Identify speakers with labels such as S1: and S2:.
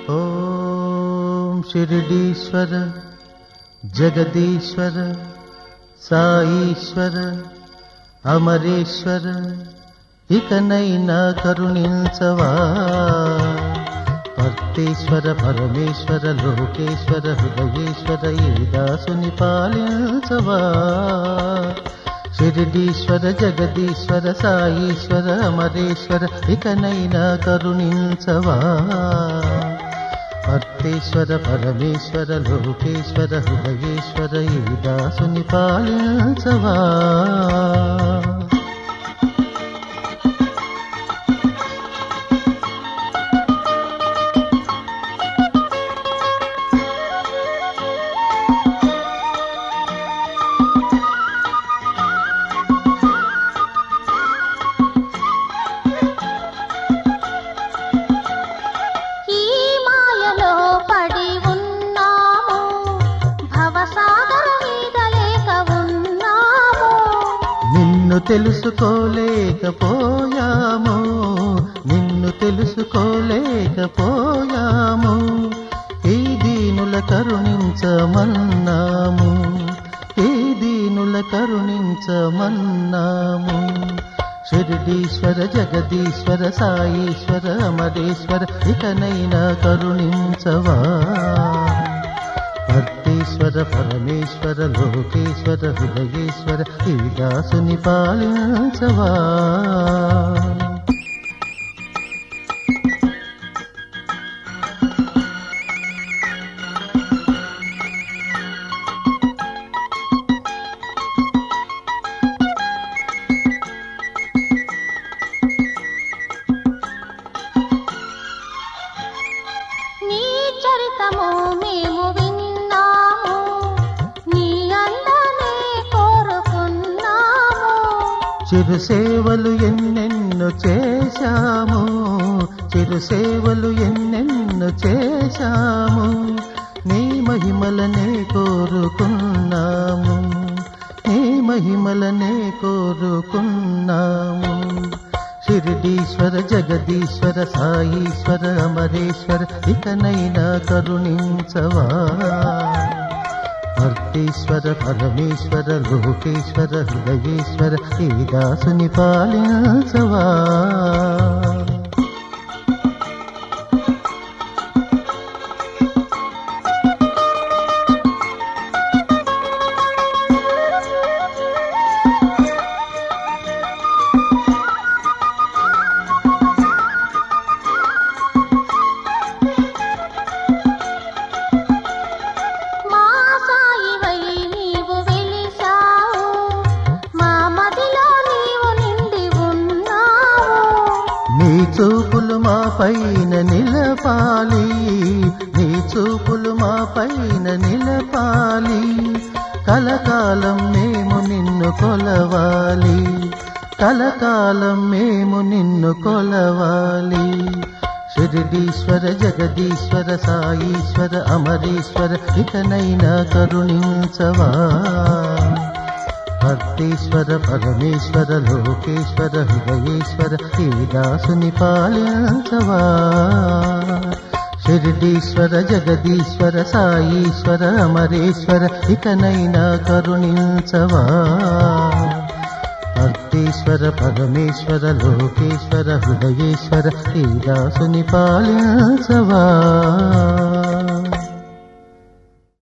S1: ఓం షిరిడీశ్వర జగదీశ్వర సాయీశ్వర అమరేశ్వర ఇకనైనా కరుణించవా. భక్తేశ్వర పరమేశ్వర లోకేశ్వర హృదయేశ్వర ఈ దాసుని పాలించవా. షిరిడీశ్వర జగదీశ్వర సాయీశ్వర అమరేశ్వర ఇకనైనా కరుణించవా. భక్తేశ్వర పరమేశ్వర లోకేశ్వర హృదయేశ్వర ఈ దాసుని పాలించవా. నిన్ను తెలుసుకోలేకపోయాము, నిన్ను తెలుసుకోలేకపోయాము. ఈ దీనుల కరుణించమన్నాము, ఈ దీనుల కరుణించమన్నాము. షిరిడీశ్వర జగదీశ్వర సాయీశ్వర అమరేశ్వర ఇకనైనా కరుణించవా. భక్తేశ్వర పరమేశ్వర లోకేశ్వర హృదయేశ్వర ఈ దాసుని పాలించవా.
S2: నీ చరితము మేము విన్నాము, నీ అందనే కోరుకున్నాము.
S1: చిరు సేవలు ఎన్నెన్నో చేశాము, చిరు సేవలు ఎన్నెన్నో చేశాము. నీ మహిమలనే కోరుకున్నాము, నీ మహిమలనే కోరుకున్నాము. షిరిడీశ్వర జగదీశ్వర సాయీశ్వర అమరేశ్వర ఇకనైనా కరుణించవా. భక్తేశ్వర పరమేశ్వర లోకేశ్వర హృదయేశ్వర ఈ దాసుని పాలించవా. నీ చూపులు మా పైన నిలపాలి, నీ చూపులు మా పైన నిలపాలి. కలకాలం మేము నిన్ను కొలవాలి, కలకాలం మేము నిన్ను కొలవాలి. షిరిడీశ్వర జగదీశ్వర సాయీశ్వర అమరేశ్వర ఇకనైనా కరుణించవా. భక్తేశ్వర పరమేశ్వర లోకేశ్వర హృదయేశ్వర ఈ దాసుని పాలించవా. షిరిడీశ్వర జగదీశ్వర సాయీశ్వర అమరేశ్వర ఇకనైనా కరుణించవా. భక్తేశ్వర పరమేశ్వర లోకేశ్వర హృదయేశ్వర ఈ దాసుని పాలించవా.